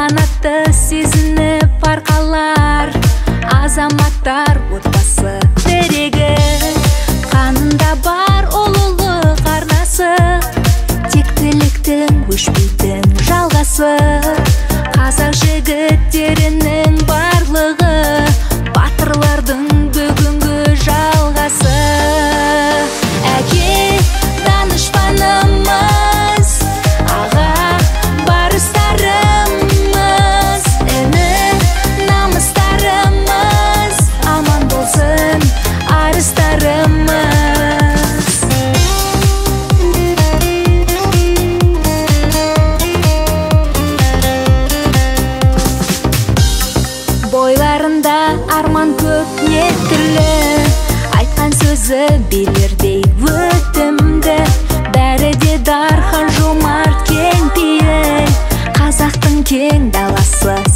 қанатты сезініп арқалар, азаматтар отбасы тірегі, қанында бар ұлылық арнасы, тектіліктің өшпейтін жалғасы. Қазақ жігіттерінің барлығы, батырлардың бүгінгі жалғасы. Әке данышпанымыз, аға барыстарымыз, іні намыстарымыз, аман болсын арыстарымыз. Бойларында арман көп не түрлі, айтқан сөзі берердей өтімді, бәрі де дархан жомарт кең пейіл, қазақтың кең даласы